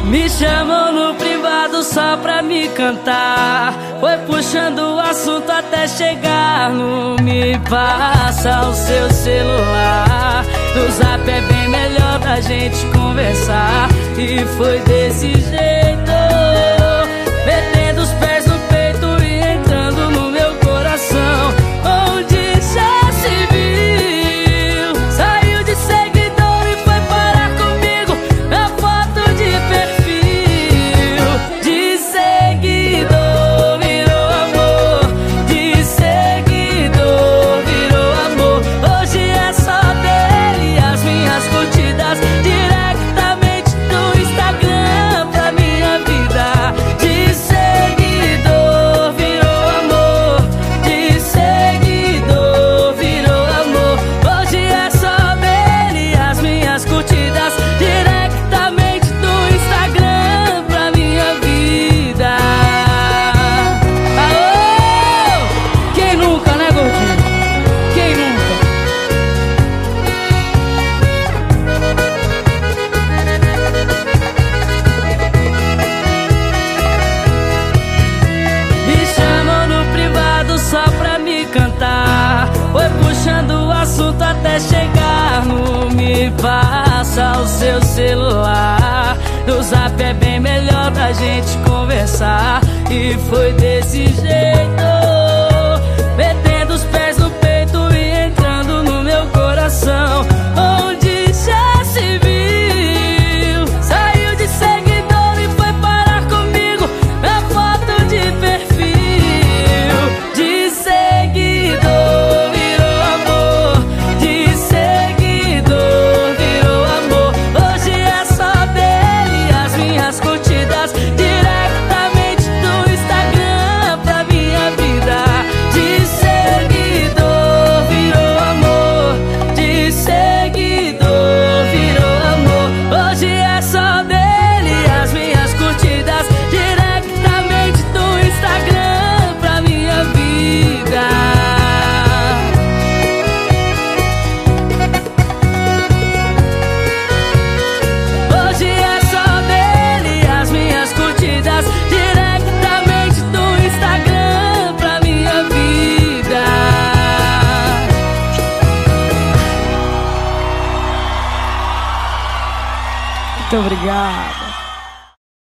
Me chamou no privado só pra me cantar. Foi puxando o assunto até chegar no me passa o seu celular. No zap é bem melhor da gente conversar. E foi desse jeito, metendo os pés no peito e entrando no meu coração, onde já se viu. Saiu de seguidor e foi parar comigo na foto de perfil. De seguidor virou amor, de seguidor virou amor. Hoje é só dele as minhas curtidas diretamente do Instagram pra minha vida. De seguidor virou amor, de seguidor virou amor. Hoje é só dele as minhas curtidas diretamente do Instagram pra minha vida. Aô! Quem nunca, né, gordinho? Quem nunca? Me chamou no privado só pra me cantar. Foi puxando o assunto até chegar no me passa o seu celular. No zap é bem melhor da gente conversar. E foi desse jeito, metendo os pés no peito e entrando no meu coração, onde já se viu. Saiu de seguidor e foi parar comigo na foto de perfil. De seguidor virou amor, de seguidor virou amor. Hoje é só dele as minhas curtidas diretamente do Instagram pra minha vida. De seguidor virou amor, de seguidor virou amor. Hoje é só dele as minhas curtidas diretamente do Instagram pra minha vida. Hoje é só dele as minhas curtidas diretamente do Instagram pra minha vida. Muito obrigado.